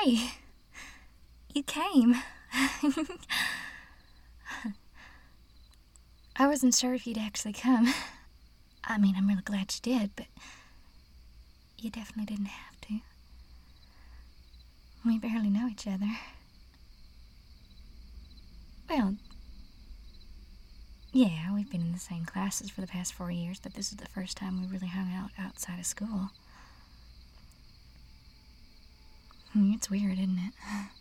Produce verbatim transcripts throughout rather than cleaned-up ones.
Hey, you came. I wasn't sure if you'd actually come. I mean, I'm really glad you did, but you definitely didn't have to. We barely know each other. Well, yeah, we've been in the same classes for the past four years, but this is the first time we really hung out outside of school. It's weird, isn't it?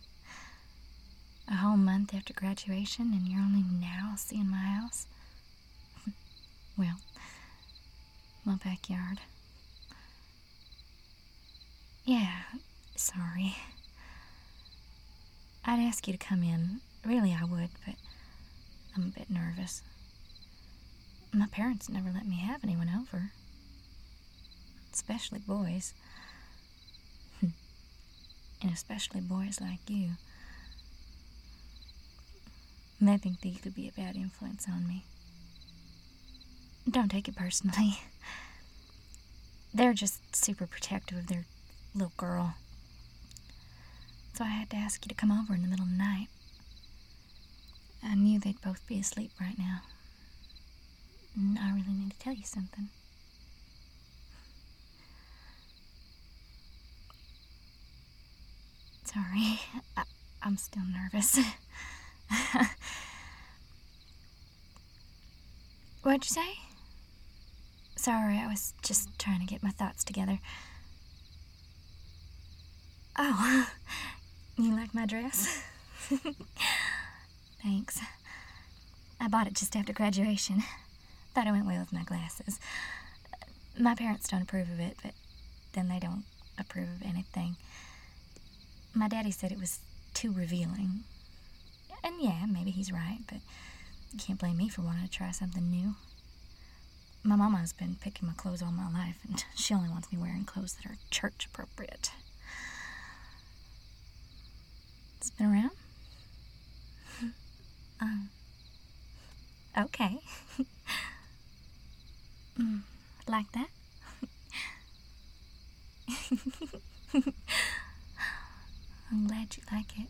A whole month after graduation, and you're only now seeing my house? Well, my backyard. Yeah, sorry. I'd ask you to come in. Really, I would, but I'm a bit nervous. My parents never let me have anyone over. Especially boys. And especially boys like you. They think that you could be a bad influence on me. Don't take it personally. They're just super protective of their little girl. So I had to ask you to come over in the middle of the night. I knew they'd both be asleep right now. And I really need to tell you something. Sorry, I, I'm still nervous. What'd you say? Sorry, I was just trying to get my thoughts together. Oh, you like my dress? Thanks. I bought it just after graduation. Thought it went well with my glasses. My parents don't approve of it, but then they don't approve of anything. My daddy said it was too revealing. And yeah, maybe he's right, but you can't blame me for wanting to try something new. My mama's been picking my clothes all my life, and she only wants me wearing clothes that are church appropriate. It's been around? um, okay. mm, like that? I'm glad you like it.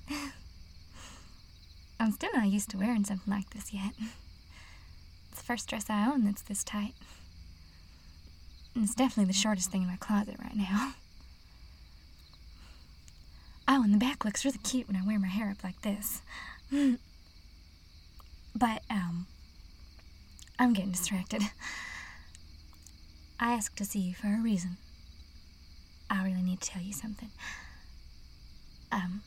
I'm still not used to wearing something like this yet. It's the first dress I own that's this tight. And it's definitely the shortest thing in my closet right now. Oh, and the back looks really cute when I wear my hair up like this. But, um, I'm getting distracted. I asked to see you for a reason. I really need to tell you something. Um.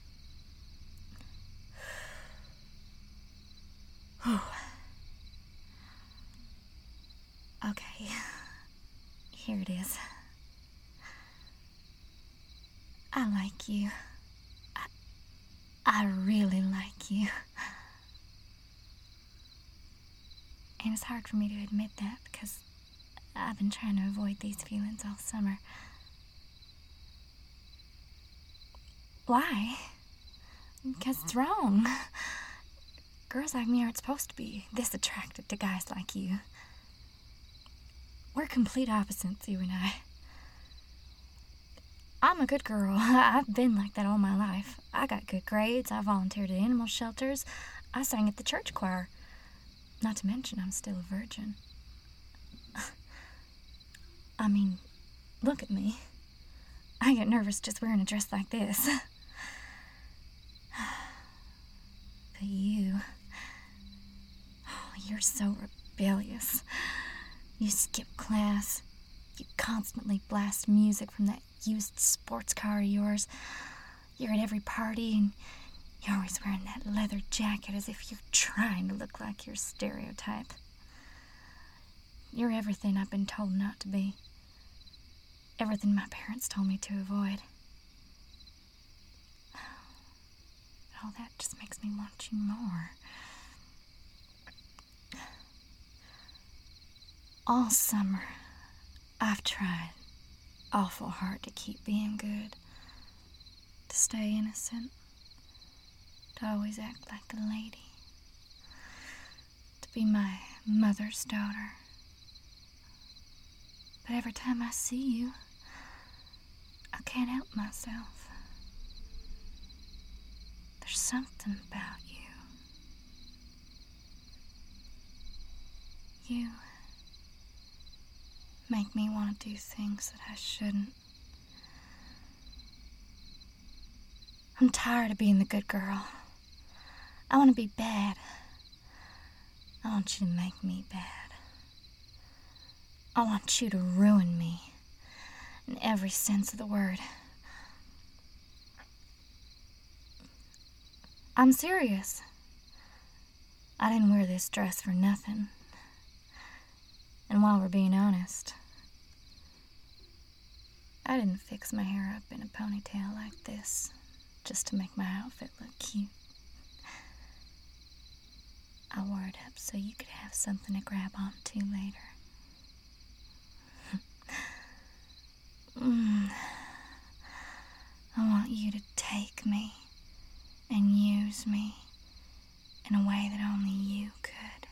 Okay. Here it is. I like you. I, I really like you. And it's hard for me to admit that because I've been trying to avoid these feelings all summer. Why? Because it's wrong. Girls like me aren't supposed to be this attracted to guys like you. We're complete opposites, you and I. I'm a good girl. I've been like that all my life. I got good grades. I volunteered at animal shelters. I sang at the church choir. Not to mention, I'm still a virgin. I mean, look at me. I get nervous just wearing a dress like this. But you... Oh, you're so rebellious. You skip class. You constantly blast music from that used sports car of yours. You're at every party, and you're always wearing that leather jacket as if you're trying to look like your stereotype. You're everything I've been told not to be. Everything my parents told me to avoid. All that just makes me want you more. All summer, I've tried awful hard to keep being good, to stay innocent, to always act like a lady, to be my mother's daughter. But every time I see you, I can't help myself. There's something about you. You make me want to do things that I shouldn't. I'm tired of being the good girl. I want to be bad. I want you to make me bad. I want you to ruin me in every sense of the word. I'm serious. I didn't wear this dress for nothing. And while we're being honest, I didn't fix my hair up in a ponytail like this just to make my outfit look cute. I wore it up so you could have something to grab onto later. mm. I want you to take me and use me in a way that only you could.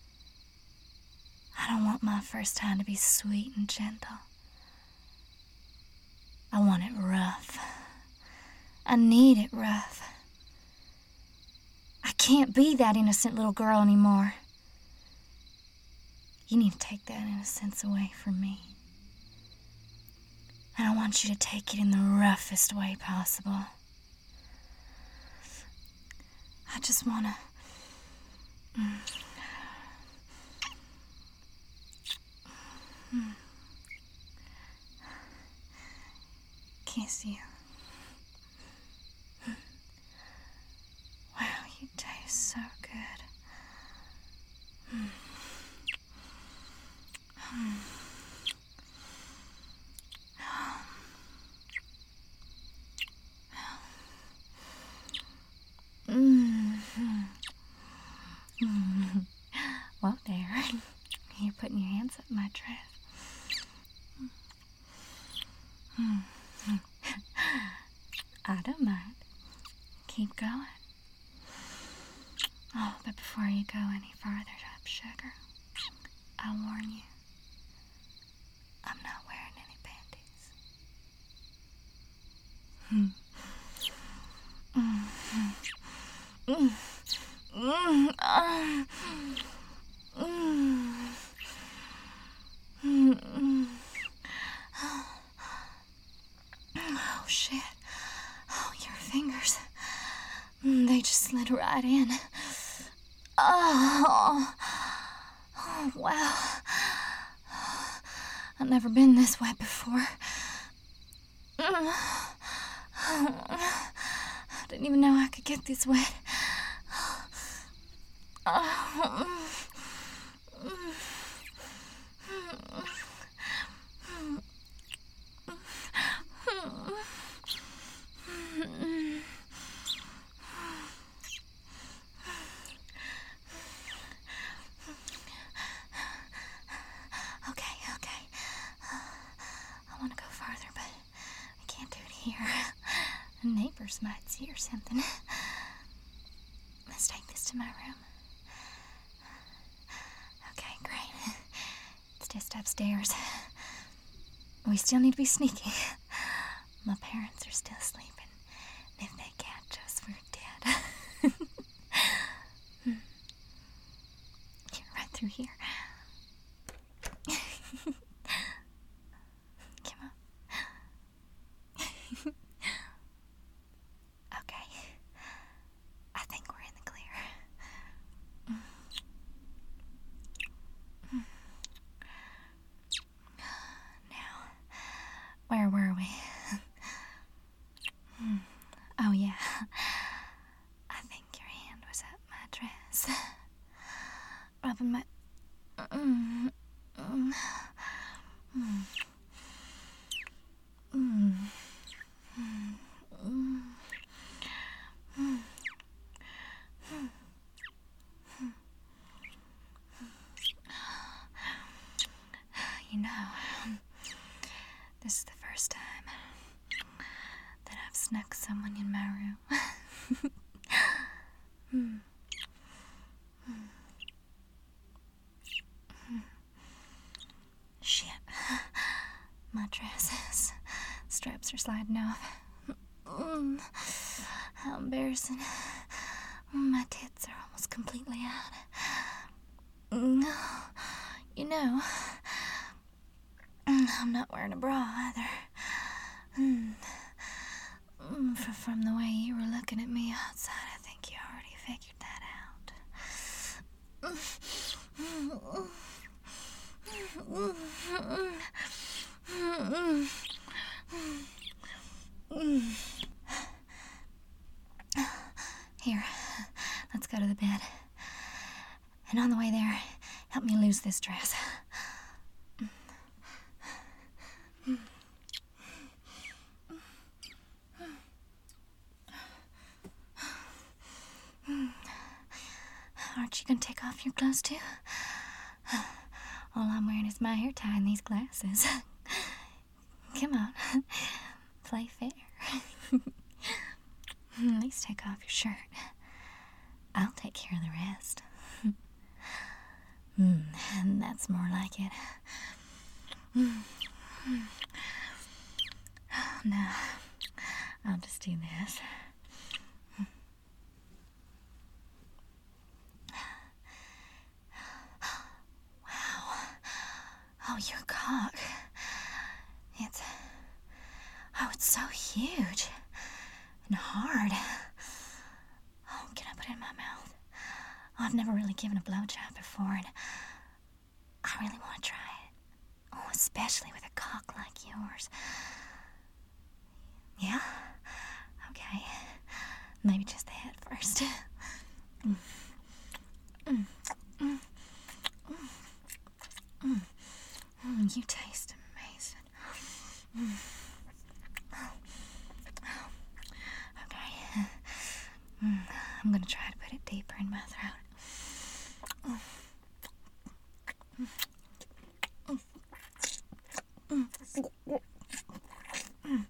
I don't want my first time to be sweet and gentle. I want it rough. I need it rough. I can't be that innocent little girl anymore. You need to take that innocence away from me. And I want you to take it in the roughest way possible. I just want to... Mm. Mm. Kiss you. Mm. Wow, you taste so good. Mm. Mm. Mm-hmm. Mm-hmm. Well, there. You're putting your hands up my dress. Mm-hmm. I don't mind. Keep going. Oh, but before you go any farther, up, sugar, I'll warn you. I'm not wearing any panties. Hmm. Mm-hmm. Mm. Mm. Uh. Mm. Mm. Mm. Oh, shit. Oh, your fingers. Mm, they just slid right in. Oh. Oh, wow. I've never been this wet before. Mm. I didn't even know I could get this wet. Okay, okay. I want to go farther, but I can't do it here. The neighbors might see or something. Let's take this to my room. Okay, great. It's just upstairs. We still need to be sneaky. My parents are still sleeping. And if they catch us, we're dead. Get right through here. Come on. Okay. I think we're in the clear. Now, where were we? Oh, yeah. I think your hand was up my dress. Rubbing my... Mm, mm, mm, mm, mm, mm, mm. You know, this is the first time that I've snuck someone in my room. Hmm. Hmm. Hmm. Shit. My dresses. Straps are sliding off. Mm. How embarrassing. My tits are almost completely out. No, you know, I'm not wearing a bra either. Mm. F- From the way you were looking at me outside, I think you already figured that out. Here, let's go to the bed. And on the way there, help me lose this dress. Aren't you gonna take off your clothes too? All I'm wearing is my hair tie and these glasses. Come on, play fair. At least take off your shirt. I'll take care of the rest. mm, and that's more like it. Now, I'll just do this. Wow. Oh, your cock. It's... Oh, it's so huge. And hard. Oh, can I put it in my mouth? Oh, I've never really given a blowjob before, and I really want to try it. Oh, especially with a cock like yours. Yeah? Okay. Maybe just the head first. mm. Mm. Mm. Mm. Mm. Mm. You taste amazing. Mm. Okay. Mm. I'm gonna try to put it deeper in my throat. Mm. Mm. Mm. Mm.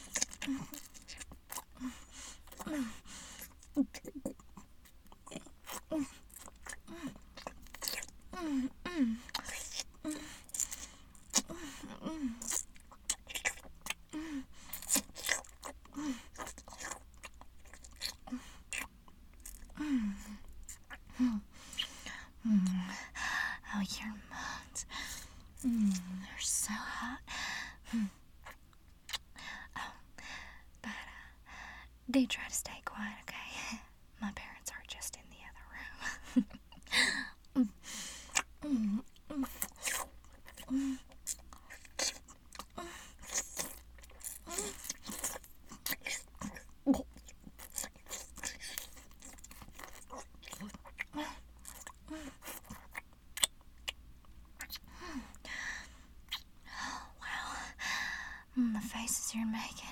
Oh, your moans. Mm, they're so hot. Mm. Oh, but uh, do try to stay quiet, okay? My parents are just in the other room. mm, mm, mm, mm, the faces you're making.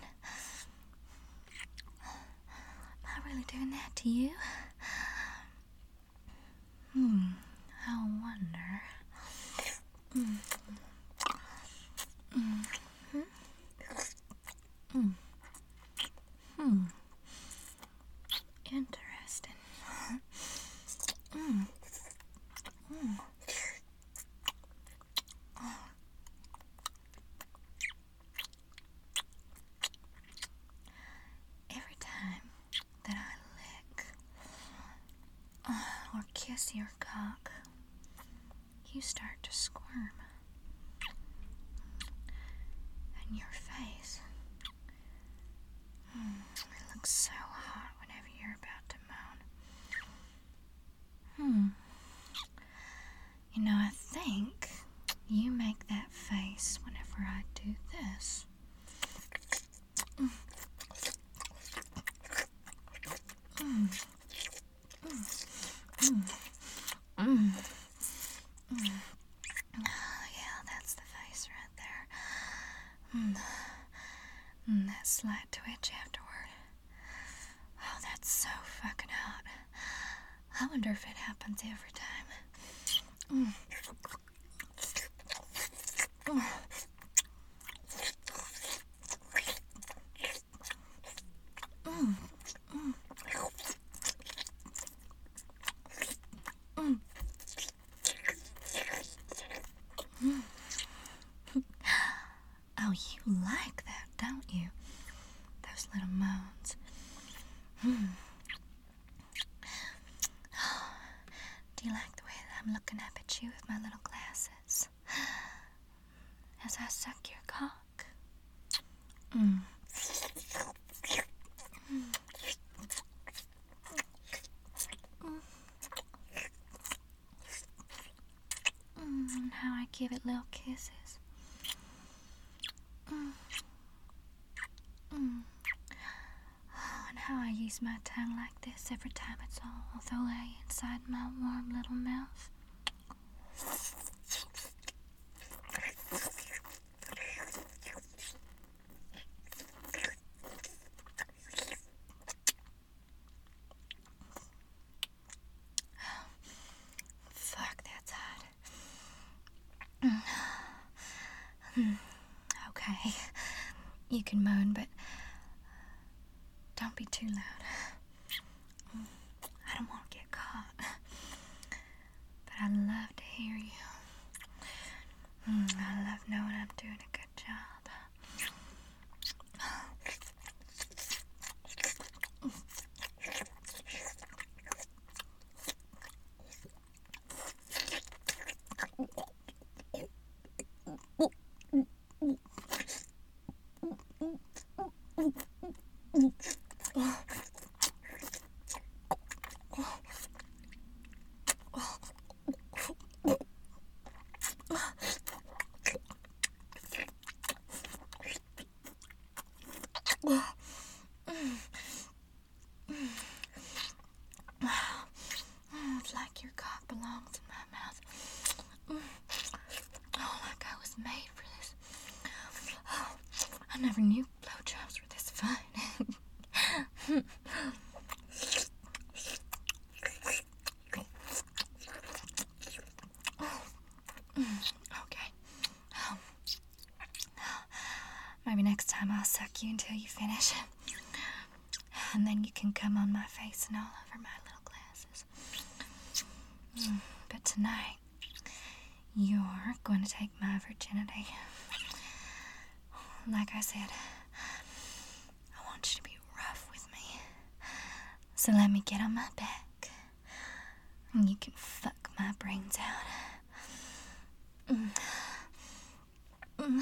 Am I really doing that to you? Hmm, I wonder. Mm. Mm. Mm. Hmm. Interesting. Mm. Mm. Every time that I lick uh, or kiss your cock, you start to squirm. And your face, mm, it looks so hot whenever you're about to moan. Hmm. You know, I think you make that face whenever I do this. Mm. Mm. Mm. Mm. Mm. Mm. Oh, yeah, that's the face right there. Mm. Mm, that slight twitch afterward. Oh, that's so fucking hot. I wonder if it happens every time. Mm. Mm. Mm. Mm. Mm. Mm. Oh, you like that, don't you? Those little moans. Mm. little kisses. Mm. Mm. Oh, and how I use my tongue like this every time it's all the way inside my warm little mouth. Fuck, that's hot. Mm. Okay, you can moan, but don't be too loud. I don't want to get caught, but I love to hear you. I love knowing I'm doing a good job. It's like your cock belongs in my mouth. Oh, like I was made for this. Oh, I never knew blowjobs were this fun. Okay. Oh. Maybe next time I'll suck you until you finish. And then you can come on my face and all over my little glasses. Mm, but tonight, you're going to take my virginity. Like I said, I want you to be rough with me. So let me get on my back, and you can fuck my brains out. Mm. Mm.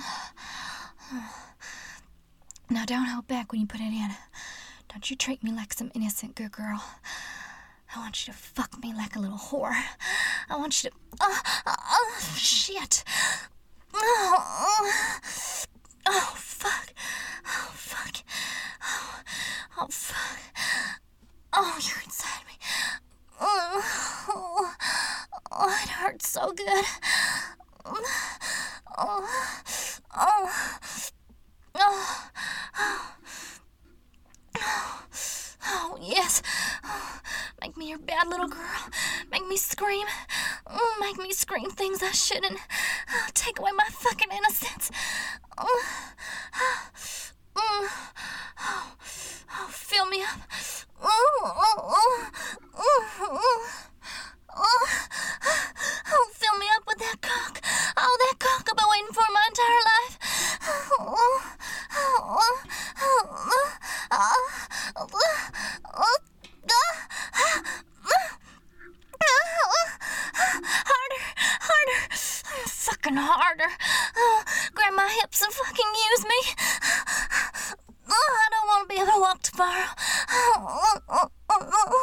Now don't hold back when you put it in. Don't you treat me like some innocent good girl. I want you to fuck me like a little whore. I want you to... Oh, oh shit. Oh, oh, fuck. Oh, fuck. Oh, oh, fuck. Oh, you're inside me. Oh, oh, oh, it hurts so good. Oh, oh, oh, oh, oh, oh yes. Oh, make me your bad little girl. Make me scream. Oh, make me scream things I shouldn't. Oh, take away my fucking innocence. Oh, oh, oh, oh, oh, fill me up. Oh, oh, oh, oh, oh, oh, oh, fill me up with that cock. Oh, that cock I've been waiting for my entire life. Oh, oh, oh, oh, oh, oh, oh, oh. Harder, harder, fucking harder. Oh, grab my hips and fucking use me. Oh, I don't want to be able to walk tomorrow. Oh, oh, oh,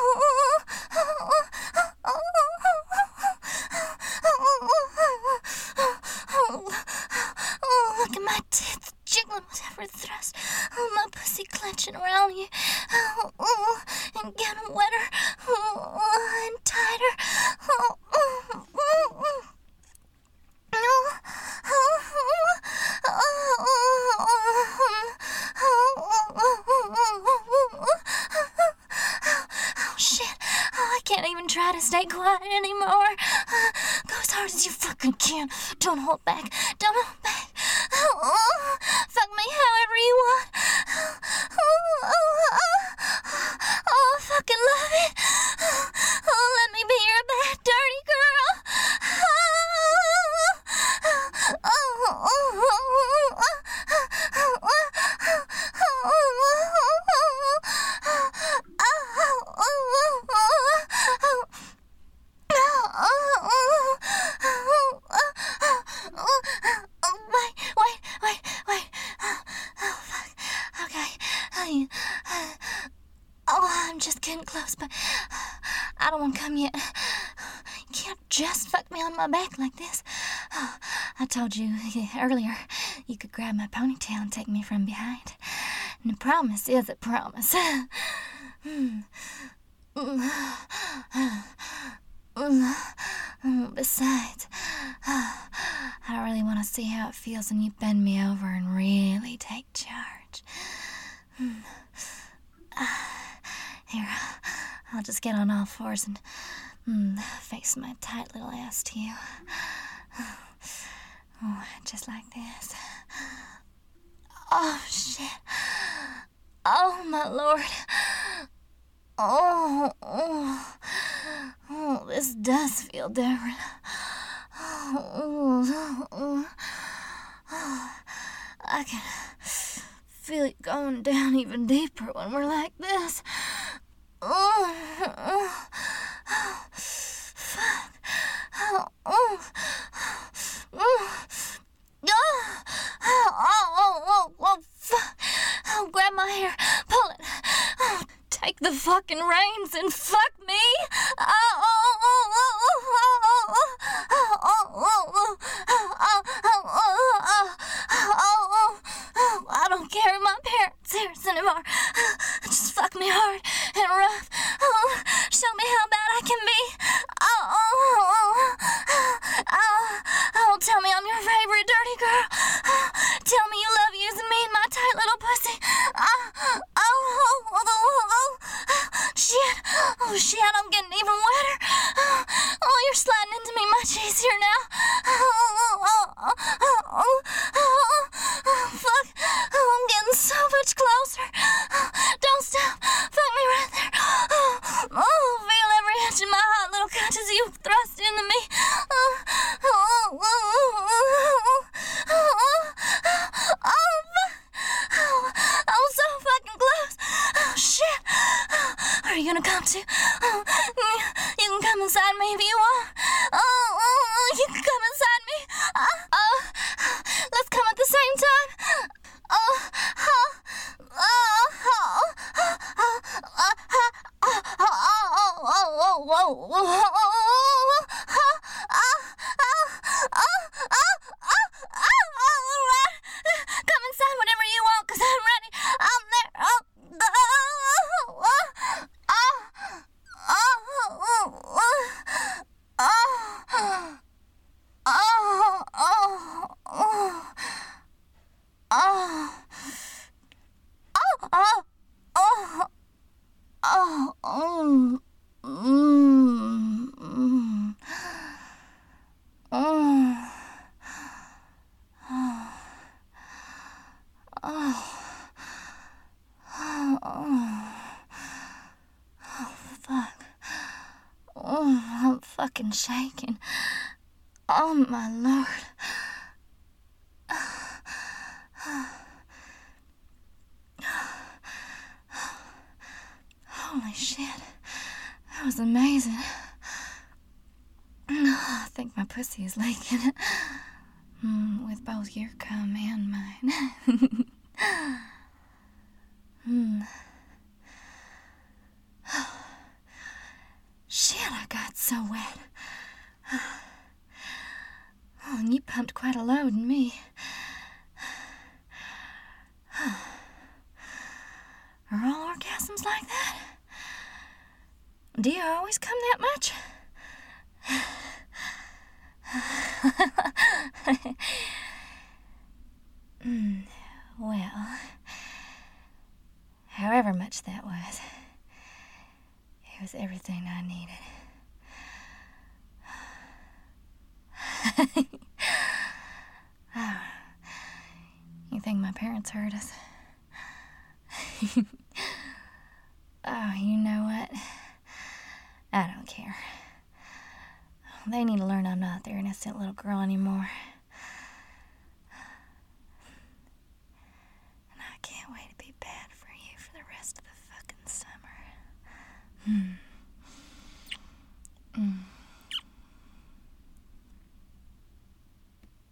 oh, look at my tits jiggling with every thrust. Oh, my pussy clenching around you. Oh, oh, and getting wetter. Oh, oh, and tighter. Oh, oh, oh, oh. Oh, shit. Oh, I can't even try to stay quiet anymore. Go as hard as you fucking can. Don't hold back. Don't hold back. Oh, fuck me however you want. Oh, oh, oh, oh, I fucking love it. Oh, let me be your bad, dirty girl. Oh, oh, oh, wait, wait, wait, wait. Oh, fuck. Okay. Oh, I'm just getting close, but I don't want to come yet. You can't just fuck me on my back like this. I told you earlier you could grab my ponytail and take me from behind. And a promise is a promise. Besides, I really want to see how it feels when you bend me over and really take charge. Here, I'll just get on all fours and mm, face my tight little ass to you. Oh, just like this. Oh, shit. Oh, my Lord. Oh, oh, oh, this does feel different. Oh, oh, oh, I can feel it going down even deeper when we're like this. Oh, oh, oh, fuck. Oh, oh, oh, oh, oh, oh, oh, oh, fuck. Oh, grab my hair, pull it. Oh, take the fucking reins and fuck me. Oh, oh, oh, oh, oh, oh, oh, oh, oh, oh, oh, oh, oh, I don't care if my parents hear us anymore. Just fuck me hard and rough. Oh, show me how bad I can be. Oh, oh, oh, oh, oh, tell me I'm your favorite dirty girl. Tell me you love using me in my tight little pussy. Oh, oh, oh, oh, oh, shit. Oh, shit, I'm getting even wetter. Oh, you're sliding into me much easier now. Oh, oh, oh, oh, oh, oh, oh, fuck. Oh, I'm getting so much closer. Don't stop. Fuck me right there. Oh, feel every inch of my hot little cunt as you thrust into me. Oh, oh, oh, oh, oh, oh, oh, oh, I'm so fucking close. Oh, shit. Are you gonna come too? Oh, you can come inside me if you want. Oh, oh, you can come inside me. Oh, oh, let's come at the same time. Oh, oh, oh, oh, oh, oh, oh, oh, oh, come inside whenever you want, cause I'm ready. I'm there. Oh, oh, oh, oh, mm, mm, oh, oh, oh, oh, fuck. Oh, I'm fucking shaking. Oh, my Lord. Holy shit. That was amazing. I think my pussy is leaking. Mm, with both your cum and mine. mm. Shit, I got so wet. Oh, and you pumped quite a load in me. Are all orgasms like that? Do you always come that much? mm, well, however much that was, it was everything I needed. Oh, you think my parents heard us? Oh, you know what? I don't care. They need to learn I'm not their innocent little girl anymore.